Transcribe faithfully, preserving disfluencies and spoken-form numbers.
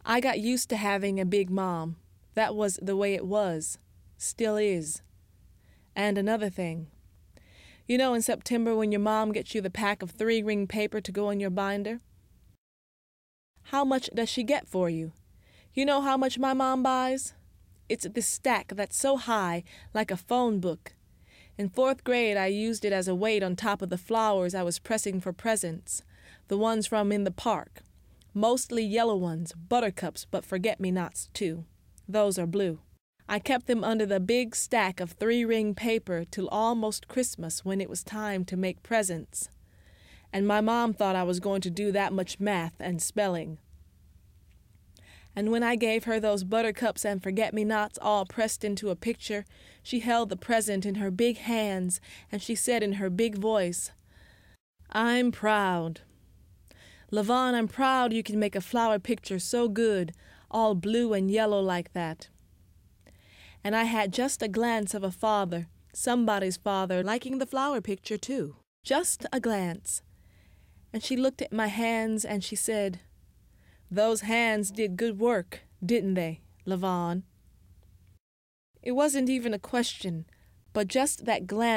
I got used to having a big mom. That was the way it was. Still is. And another thing. You know in September when your mom gets you the pack of three-ring paper to go on your binder? How much does she get for you? You know how much my mom buys? It's this stack that's so high, like a phone book. In fourth grade, I used it as a weight on top of the flowers I was pressing for presents, the ones from in the park. Mostly yellow ones, buttercups, but forget-me-nots too. Those are blue. I kept them under the big stack of three-ring paper till almost Christmas when it was time to make presents. And my mom thought I was going to do that much math and spelling. And when I gave her those buttercups and forget-me-nots all pressed into a picture, she held the present in her big hands, and she said in her big voice, "I'm proud. Levon, I'm proud you can make a flower picture so good, all blue and yellow like that." And I had just a glance of a father, somebody's father, liking the flower picture too. Just a glance. And she looked at my hands and she said, "Those hands did good work, didn't they, Levon?" It wasn't even a question, but just that glance